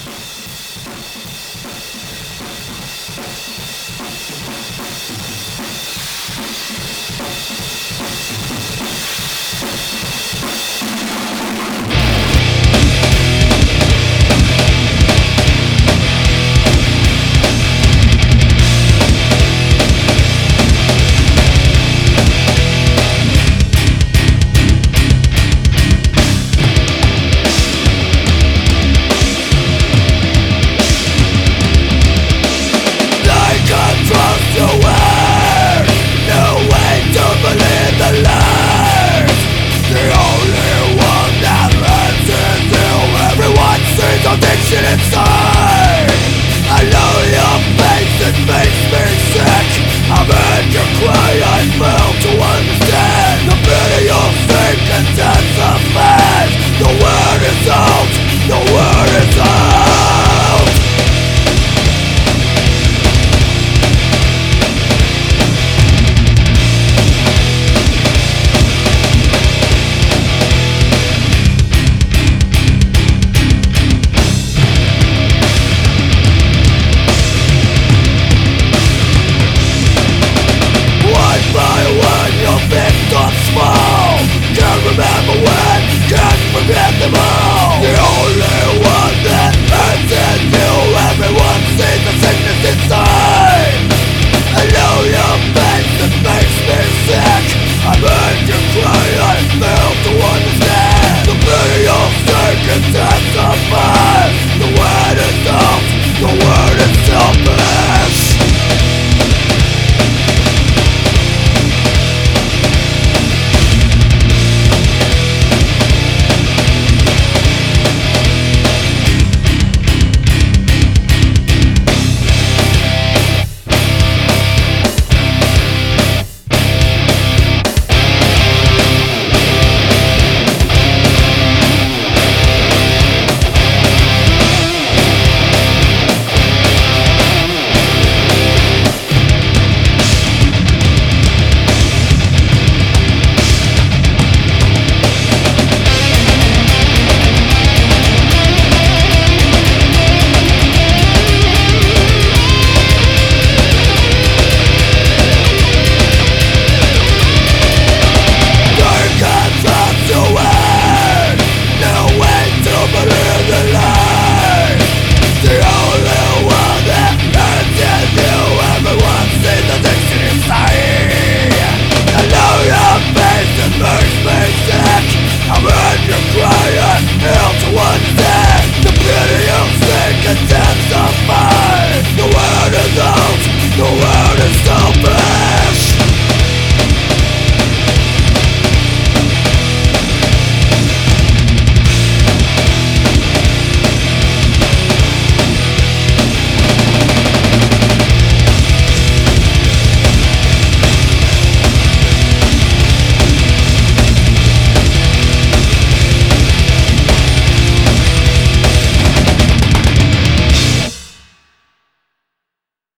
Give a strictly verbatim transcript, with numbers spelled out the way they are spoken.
Inside, I know your face, it makes me sick. I've heard your cry, I fail to understand. The pity you think intensifies. The word is out, the word is out. Small, can't remember when, can't forget them all. The